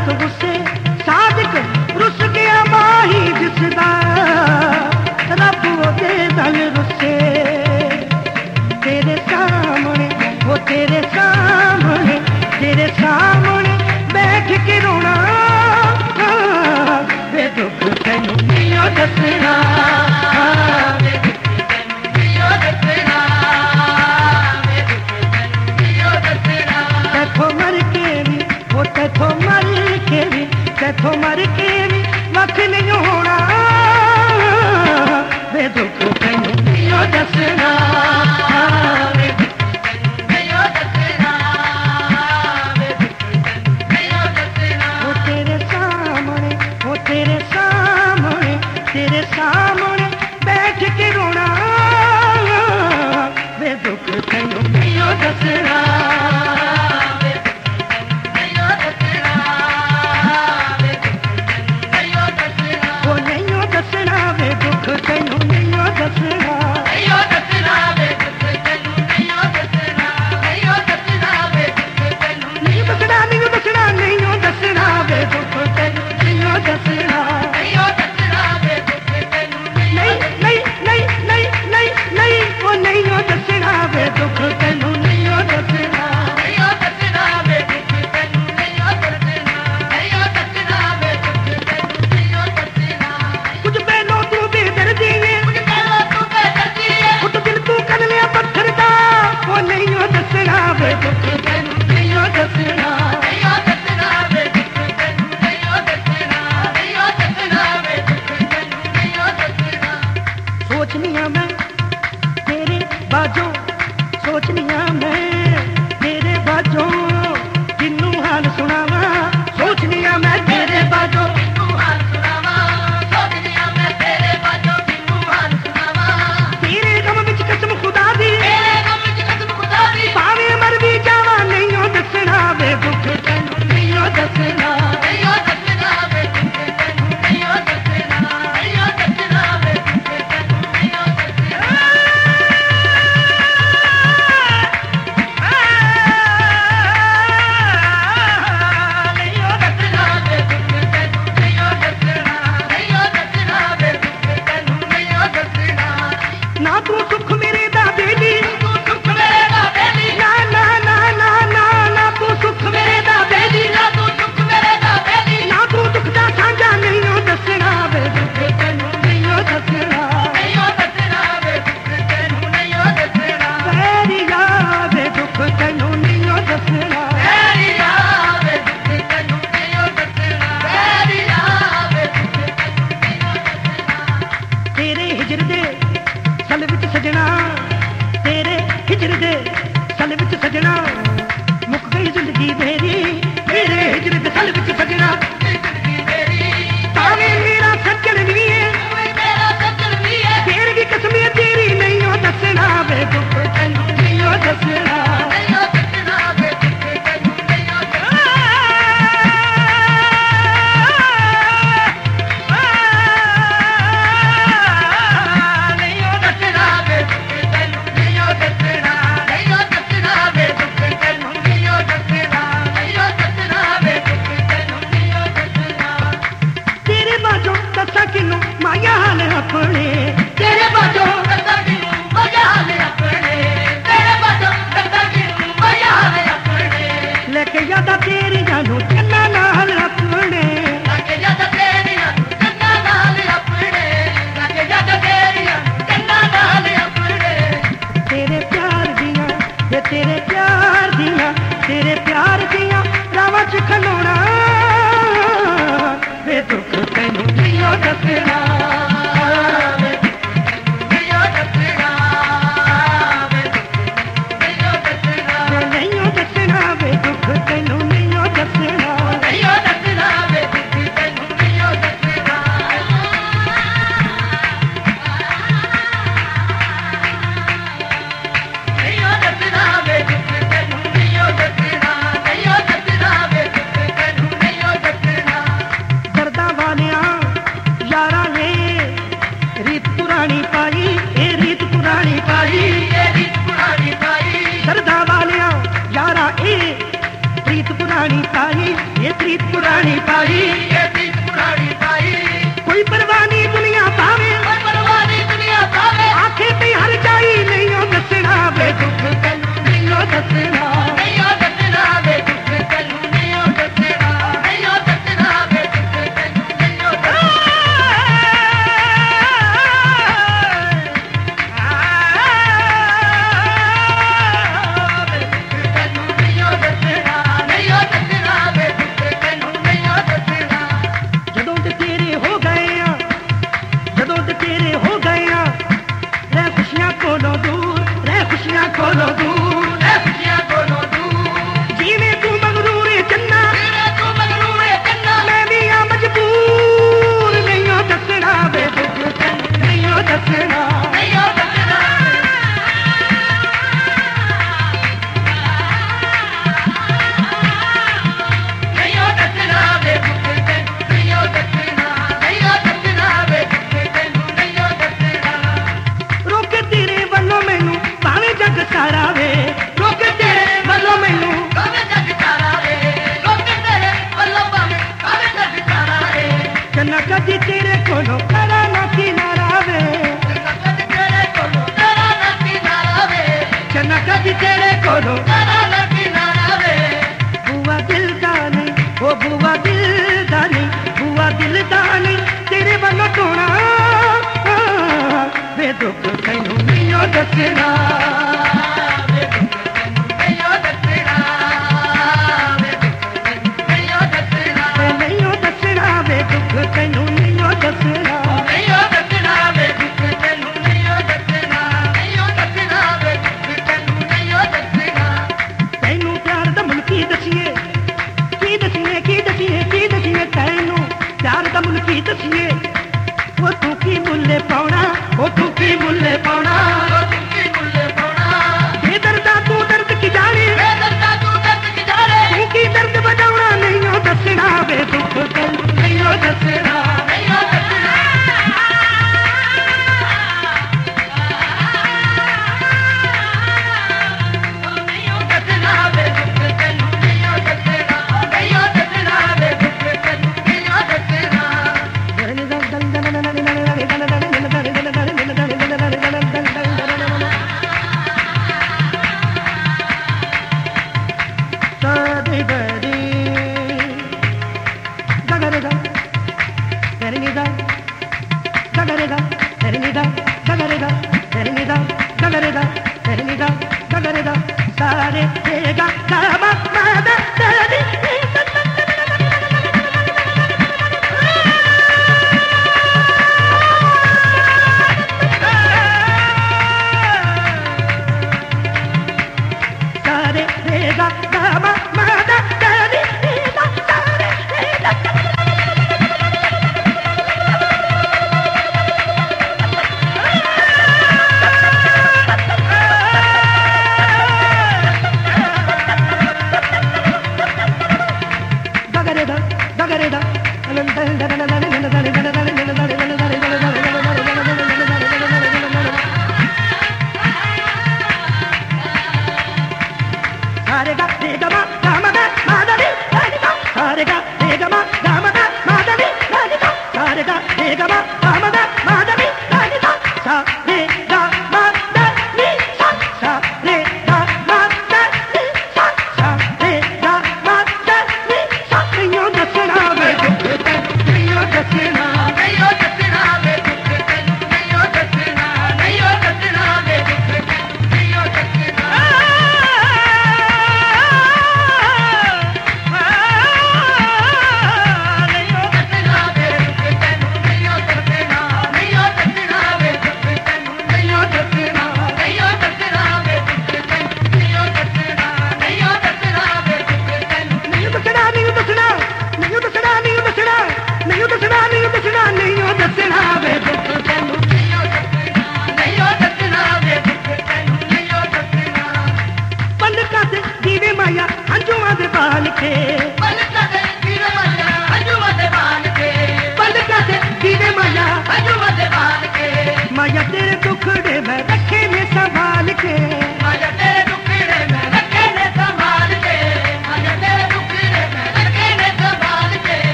लाख गुस्से सादिक रुस गया माही जिसदा रब ओदे दल रुस्से तेरे सामने वो तेरे सामने बैठ के रोना वे दुख तैनू नियो दसना तैथों मर के भी वख नहीं होना वे दुख तैनू नियो दसना तेरे सामने बैठ के रोना वे दुख तैनू नियो दसना सोचनिया मैं तेरे बाजों किन्नू हाल सुनावा सोचनिया मैं तेरे बाजों तेरे गम विच कसम खुदा दी भावे मर भी जावा नहीं दसना वे दुख तैनू नहीं दसना ना तू सुख मेरे दा बेली ना तू सुख मेरे दा बेली ना तू दुख दा सांझा नहीं दसना वे दुख तैनू नहीं दसना वैरिया वे दुख तैनू नहीं दसना तेरे हिजर दे सल विच सजना तेरे हिजर दे सल विच सजना मुक गई जिंदगी मेरी तेरे हिजर दे सल विच सजना तावे मेरा सज्जन भी है तेरी कसम तेरी नहीं दसना वे दुख तैनू नहीं दसना माया हाल अपने तेरे बाजों लेके जाता तेरी जानू कन्ना नाल अपने तेरे प्यार दिया रावा च खलोना वे दुख तैनू नहीं दसना यारा खुशियां खोलो दूर, खुशियां खोलो दूर। जीवे तू मगरूर चन्ना, मैं भी आ मजबूर, नहीं हो दसना वे दुख नहीं हो दसना, नहीं हो दसना। नहीं हो दसना वे दुख नहीं हो दसना, नहीं हो दसना वे दुख नहीं हो दसना। रोक तेरे वल्लों मैनू भावे जग सारा वे, रोक तेरे वल्लों मैनू भावे जग सारा वे, रोक तेरे वल्लों भावे जग सारा वे। चन्ना कदी तेरे कोलों करा ना किनारा वे, चन्ना कदी तेरे कोलों करा ना किनारा वे, चन्ना कदी तेरे कोलों करा ना किनारा वे। बुआ दिलदानी ओ बुआ दिलदानी, बुआ दिलदानी तेरे वल्लों टोना वे दुख तैनू नहीं हो दसना, वे दुख तैनू नहीं हो दसना, वे दुख तैनू नहीं हो दसना, नहीं हो दसना वे दुख तैनू नहीं हो दसना, नहीं हो दसना वे दुख तैनू नहीं हो दसना, नहीं हो दसना वे दुख तैनू नहीं हो दसना। तैनू प्यार दा मुल्क की दसिए, की दसिए की दसिए की दसिए, तैनू प्यार दा मुल्क की दसिए। वो तू की मुल्ले पाउना, वो तू की मुल्ले पाउना, वो तू की मुल्ले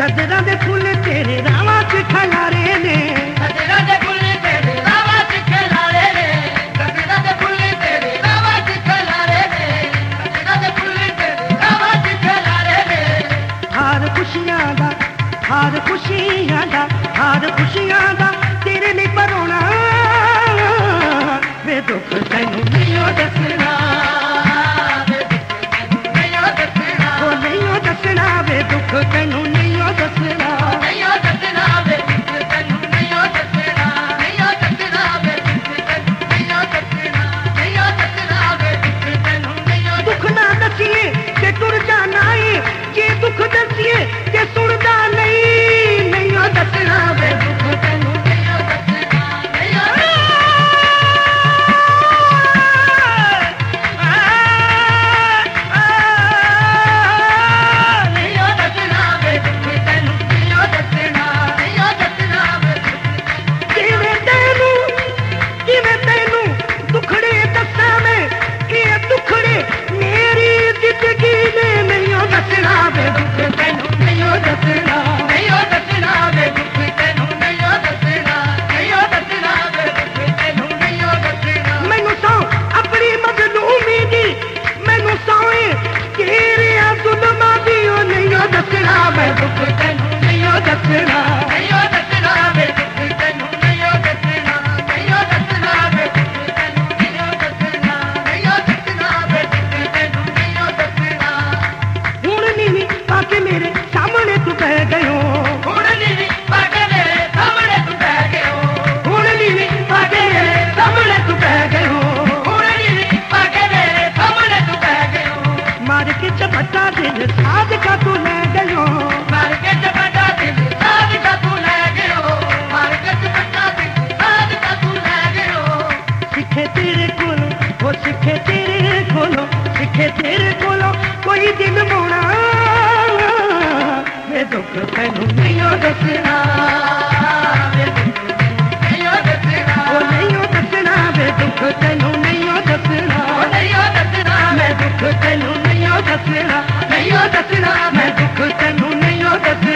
सजरा दे फुल तेरे रावां च खलारे ने, सजरा दे फुल तेरे रावां च खलारे ने, सजरा दे फुल तेरे रावां च खलारे ने, सजरा दे फुल तेरे रावां च खलारे ने। हार खुशियां दा, हार खुशियां दा, हार खुशियां दा तेरे नहीं परोना, वे दुख तैनू नहीं ओ दसना, ओ नहीं ओ दसना, वे दुख तैनू नहीं ओ दसना, नहीं ओ दसना वे दुख तैनू नहीं ओ दसना, नहीं ओ दसना वे दुख तैनू नहीं ओ दसना, नहीं ओ दसना वे दुख तैनू नहीं ओ। दुख ना दसिए ते टुर जाना है, जे दुख दसिए ते सुनदा नहीं, नहीं ओ दसना वे दुख तैनू नहीं ओ दसना, नहीं ओ नहीं ओ दसना वे दुख तैनू नहीं ओ दसना, नहीं ओ दसना वे किवें तैनू दुखड़े दसां मैं, कि दुखड़े मेरी जिंदगी ने नहीं ओ दसना वे दुख तैनू नहीं ओ दसना, नहीं ओ दसना वे दुख तैनू नहीं ओ दसना, नहीं ओ दसना वे दुख तैनू नहीं ओ दसना। मैनू सौ अपनी मजलूमी दी, मैनू सौए तेरे जुल्मां दी, ओ नहीं ओ दसना वे दुख तैनू नहीं ओ दसना, नहीं ओ दसना वे दुख तैनू नहीं ओ दसना, नहीं ओ दसना वे दुख तैनू नहीं ओ दसना, नहीं ओ दसना वे दुख तैनू नहीं ओ दसना। हुण नीवी पाके मेरे सामने तू बह गयो, हुण नीवी पाके मेरे सामने तू बह गयो, हुण नीवी पाके मेरे सामने तू बह गयो, हुण नीवी पाके मेरे सामने तू बह गयो। मार के चपटा दिल साध का तू ले गयो, मार के चपटा दिल साध का तू ले गयो, मार के चपटा दिल साध का तू ले गयो। सिखे तेरे कोलो, वो सिखे तेरे कोलो, सिखे तेरे कोलो कोई दिन मोड़ा, वे दुख तैनू नहीं ओ दसना, वे दुख तैनू नहीं ओ दसना, ओ नहीं ओ दसना, वे दुख तैनू नहीं ओ दसना, ओ नहीं ओ दसना, मैं दुख तैनू नहीं ओ दसना, नहीं ओ दसना, मैं दुख तैनू नहीं ओ दसना।